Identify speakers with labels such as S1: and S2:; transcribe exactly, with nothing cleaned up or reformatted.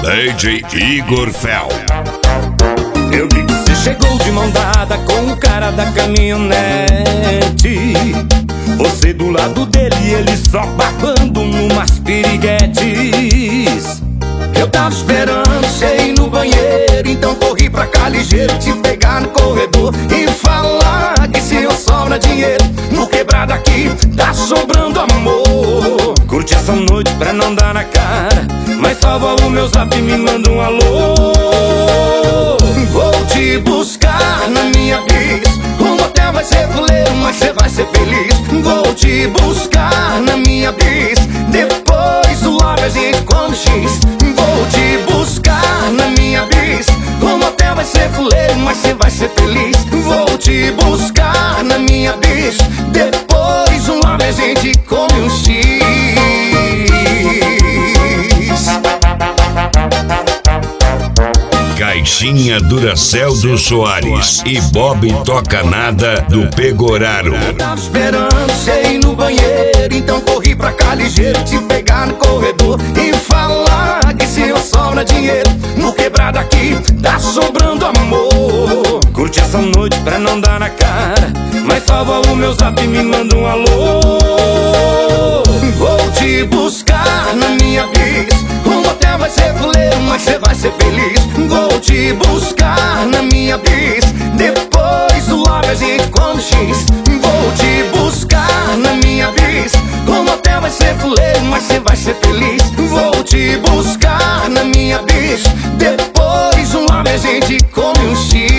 S1: D J Igor Fel.
S2: Eu vi que você chegou de mão dada com o cara da caminhonete. Você do lado dele e ele só babando numas piriguetes. Eu tava esperando você ir no banheiro, então corri pra cá ligeiro, te pegar no corredor e falar que se eu sobra dinheiro no quebrado aqui tá sobrando amor. Curte essa noite pra não dar na cara, mas salva o meu zap e me manda um alô. Vou te buscar na minha bis, o motel vai ser fuleiro, mas cê vai ser feliz. Vou te buscar na minha bis, depois do lobby a gente come X. Vou te buscar na minha bis, o motel vai ser fuleiro, mas cê vai ser feliz. Vou te buscar na minha bis, depois do lobby a gente come um X.
S1: Caixinha Duracell do Soares e Bob Toca Nada do Pegoraro.
S2: Eu tava esperando você ir no banheiro, então corri pra cá ligeiro, te pegar no corredor e falar que se eu sobra dinheiro no quebrado aqui tá sobrando amor. Curte essa noite pra não dar na cara, mas salva o meu zap e me manda um alô. Vou te buscar na minha bis, o motel vai ser fuleiro, mas cê vai ser feliz. Vou te buscar na minha bis, depois do lobby a gente come X. Vou te buscar na minha bis, o motel vai ser fuleiro, mas cê vai ser feliz. Vou te buscar na minha bis, depois do lobby a gente come um X.